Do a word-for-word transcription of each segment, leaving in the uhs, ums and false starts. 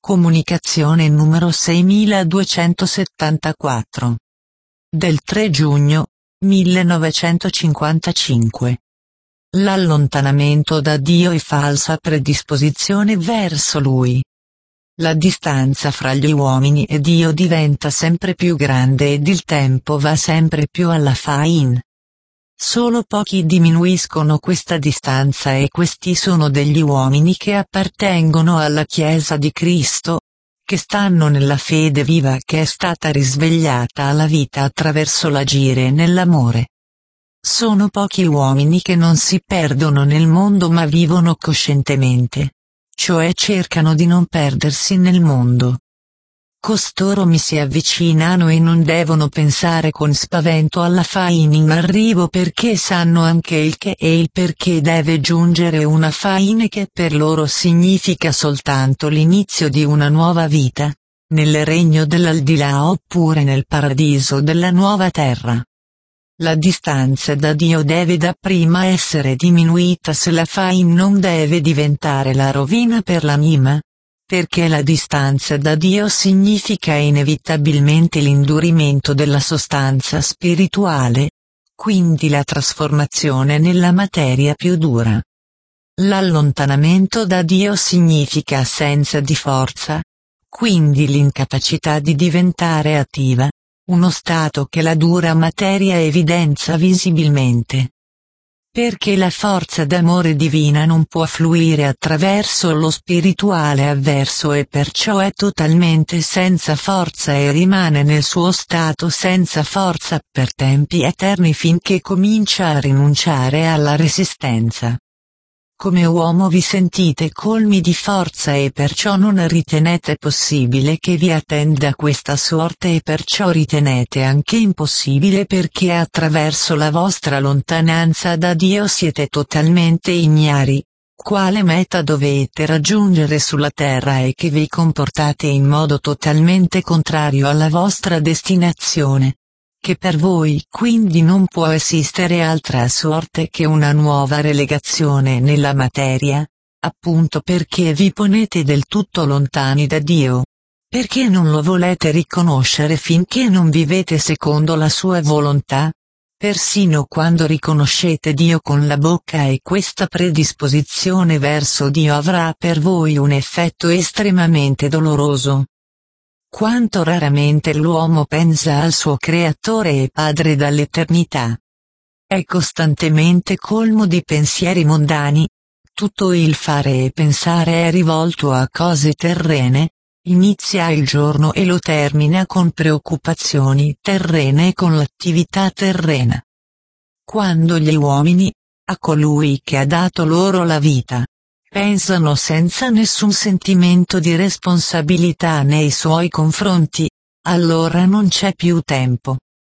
Comunicazione numero seiemiladuecentosettantaquattro. Del tre giugno millenovecentocinquantacinque. L'allontanamento da Dio e falsa predisposizione verso Lui. La distanza fra gli uomini e Dio diventa sempre più grande ed il tempo va sempre più alla fin. Solo pochi diminuiscono questa distanza e questi sono degli uomini che appartengono alla Chiesa di Cristo, che stanno nella fede viva che è stata risvegliata alla vita attraverso l'agire nell'amore. Sono pochi uomini che non si perdono nel mondo ma vivono coscientemente, cioè cercano di non perdersi nel mondo. Costoro mi si avvicinano e non devono pensare con spavento alla fine in arrivo perché sanno anche il che e il perché deve giungere una fine che per loro significa soltanto l'inizio di una nuova vita, nel regno dell'aldilà oppure nel paradiso della nuova terra. La distanza da Dio deve dapprima essere diminuita se la fine non deve diventare la rovina per l'anima. Perché la distanza da Dio significa inevitabilmente l'indurimento della sostanza spirituale, quindi la trasformazione nella materia più dura. L'allontanamento da Dio significa assenza di forza, quindi l'incapacità di diventare attiva, uno stato che la dura materia evidenzia visibilmente. Perché la forza d'amore divina non può fluire attraverso lo spirituale avverso e perciò è totalmente senza forza e rimane nel suo stato senza forza per tempi eterni finché comincia a rinunciare alla resistenza. Come uomo vi sentite colmi di forza e perciò non ritenete possibile che vi attenda questa sorte e perciò ritenete anche impossibile perché attraverso la vostra lontananza da Dio siete totalmente ignari, quale meta dovete raggiungere sulla terra e che vi comportate in modo totalmente contrario alla vostra destinazione. Che per voi quindi non può esistere altra sorte che una nuova relegazione nella materia, appunto perché vi ponete del tutto lontani da Dio. Perché non lo volete riconoscere finché non vivete secondo la sua volontà? Persino quando riconoscete Dio con la bocca e questa predisposizione verso Dio avrà per voi un effetto estremamente doloroso. Quanto raramente l'uomo pensa al suo Creatore e Padre dall'eternità. È costantemente colmo di pensieri mondani, tutto il fare e pensare è rivolto a cose terrene, inizia il giorno e lo termina con preoccupazioni terrene e con l'attività terrena. Quando gli uomini, a colui che ha dato loro la vita, pensano senza nessun sentimento di responsabilità nei suoi confronti, allora non c'è più tempo.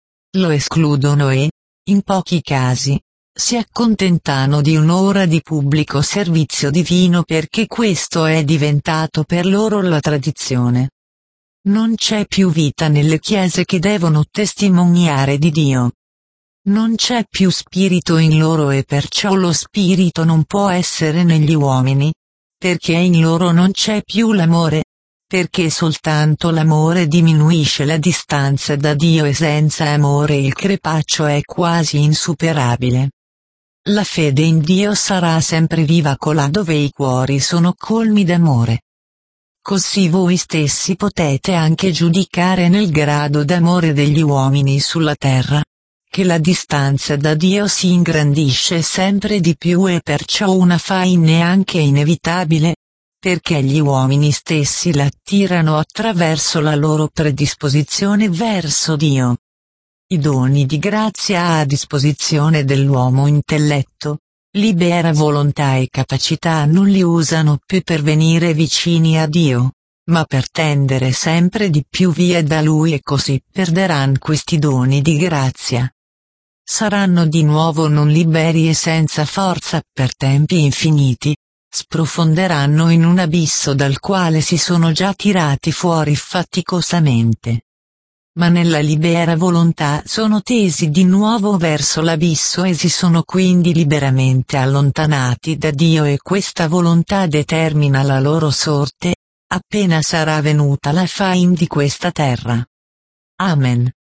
Lo escludono e, in pochi casi, si accontentano di un'ora di pubblico servizio divino perché questo è diventato per loro la tradizione. Non c'è più vita nelle chiese che devono testimoniare di Dio. Non c'è più spirito in loro e perciò lo spirito non può essere negli uomini, perché in loro non c'è più l'amore, perché soltanto l'amore diminuisce la distanza da Dio e senza amore il crepaccio è quasi insuperabile. La fede in Dio sarà sempre viva colà dove i cuori sono colmi d'amore. Così voi stessi potete anche giudicare nel grado d'amore degli uomini sulla terra. Che la distanza da Dio si ingrandisce sempre di più e perciò una fine è anche inevitabile, perché gli uomini stessi l'attirano attraverso la loro predisposizione verso Dio. I doni di grazia a disposizione dell'uomo intelletto, libera volontà e capacità non li usano più per venire vicini a Dio, ma per tendere sempre di più via da Lui e così perderanno questi doni di grazia. Saranno di nuovo non liberi e senza forza per tempi infiniti, sprofonderanno in un abisso dal quale si sono già tirati fuori faticosamente. Ma nella libera volontà sono tesi di nuovo verso l'abisso e si sono quindi liberamente allontanati da Dio e questa volontà determina la loro sorte, appena sarà venuta la fame di questa terra. Amen.